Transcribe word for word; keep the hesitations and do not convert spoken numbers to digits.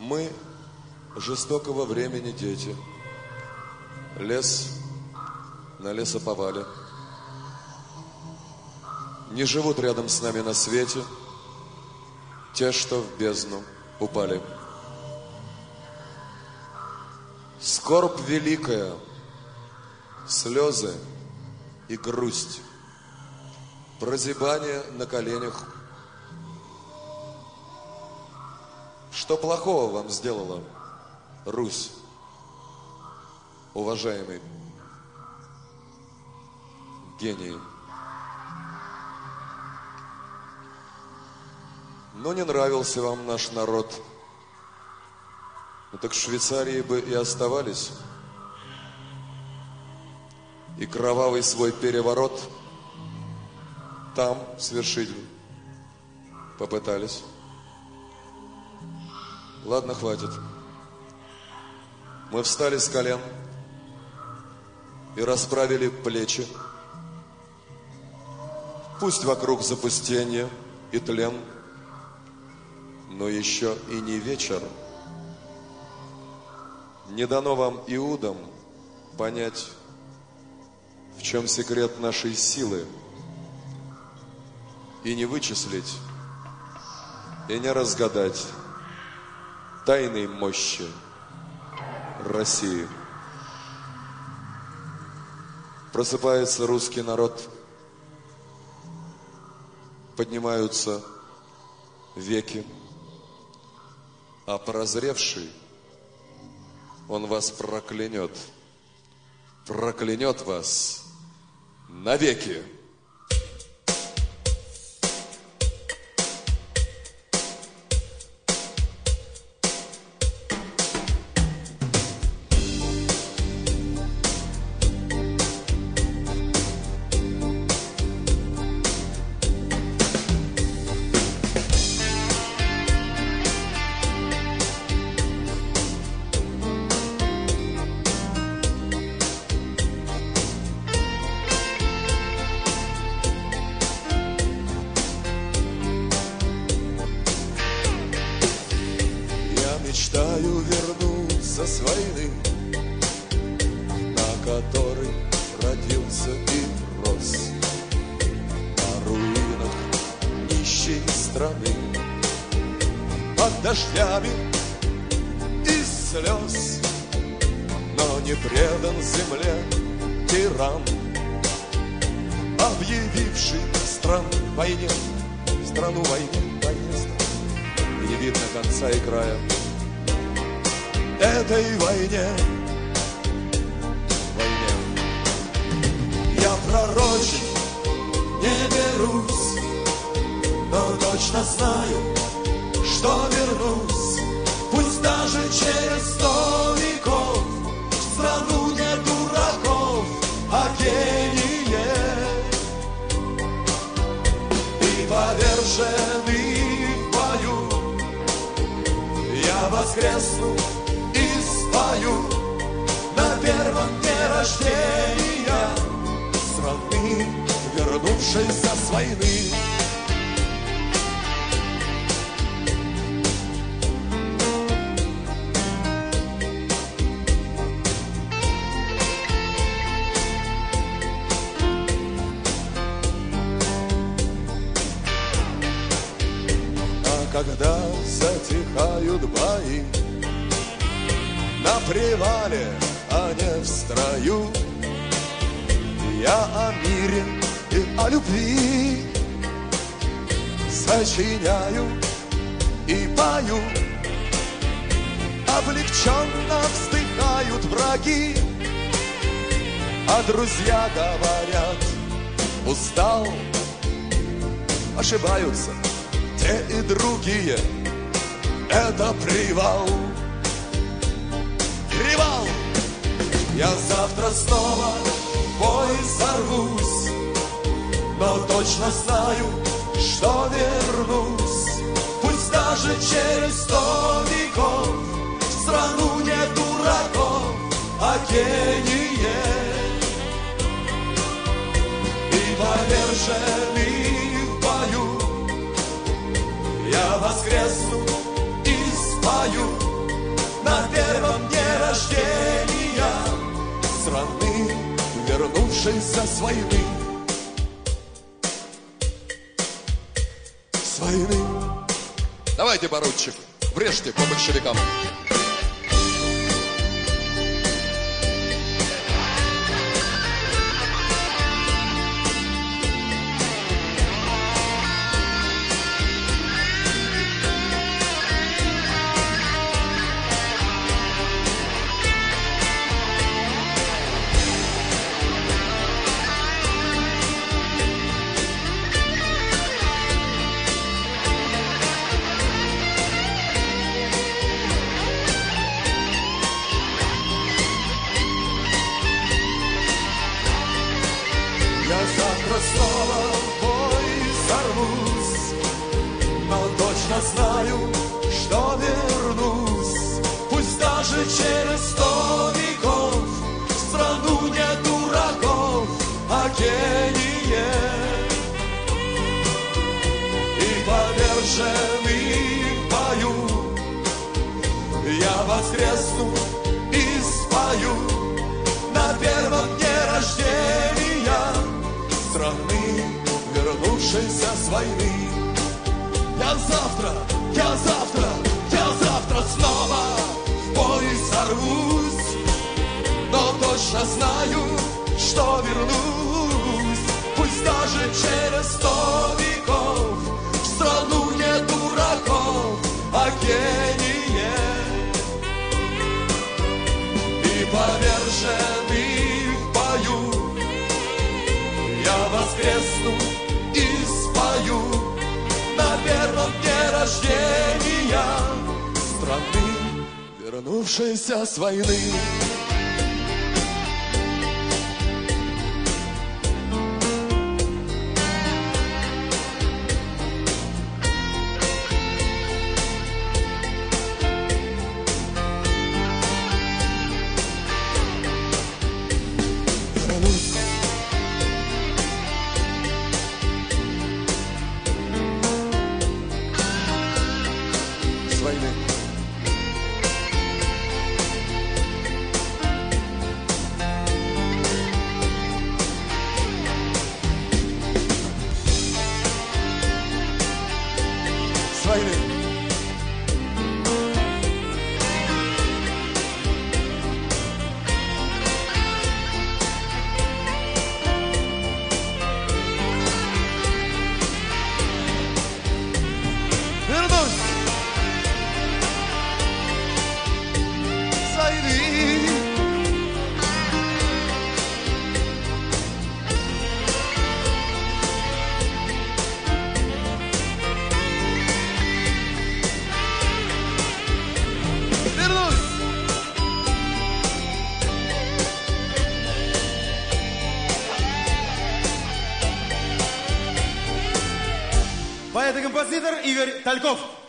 Мы жестокого времени дети. Лес на лесоповале. Не живут рядом с нами на свете те, что в бездну упали. Скорбь великая, слезы и грусть, прозябание на коленях. Что плохого вам сделала Русь, уважаемый гений? Но не нравился вам наш народ. Ну так в Швейцарии бы и оставались. И кровавый свой переворот там свершить попытались. Ладно, хватит. Мы встали с колен и расправили плечи. Пусть вокруг запустение и тлен, но еще и не вечер. Не дано вам, иудам, понять, в чем секрет нашей силы, и не вычислить, и не разгадать тайной мощи России. Просыпается русский народ, поднимаются веки, а прозревший он вас проклянет, проклянет вас навеки. Мечтаю вернуться с войны, на которой родился и рос, на руинах нищей страны, под дождями из слез, но не предан земле тиран, объявивший страну войне, страну войне, войне страну. И не видно конца и края этой войне, войне. Я пророчить не берусь, но точно знаю, что вернусь, пусть даже через сто веков, в страну не дураков, а гение. И поверженный в бою я воскресну спою на первом дне рождения страны, вернувшейся с войны. А когда затихают бои на привале, а не в строю, я о мире и о любви сочиняю и пою. Облегченно вздыхают враги, а друзья говорят: устал. Ошибаются те и другие, это привал. Привал! Я завтра снова в бой сорвусь, но точно знаю, что вернусь, пусть даже через сто веков, в страну не дураков, а гение. И поверженный в бою я воскресну и спою на первом дне рождения страны, вернувшейся с войны. С войны. Давайте, поручик, врежьте по большевикам. Я завтра снова в бой сорвусь, но точно знаю, что вернусь. Пусть даже через сто веков в страну не дураков, а гение. И поверженный в бою я воскресну и спою на первом дне рождения страны, вернувшейся с войны. Я завтра, я завтра, я завтра снова в бой сорвусь, но точно знаю, что вернусь. Пусть даже через сто веков в страну не дураков, а гение. И поверженный в бою я воскресну и спою на первом дне рождения страны, вернувшейся с войны. Войны. С войны. Вернусь. С войны. Вернусь. Поэт и композитор Игорь Тальков.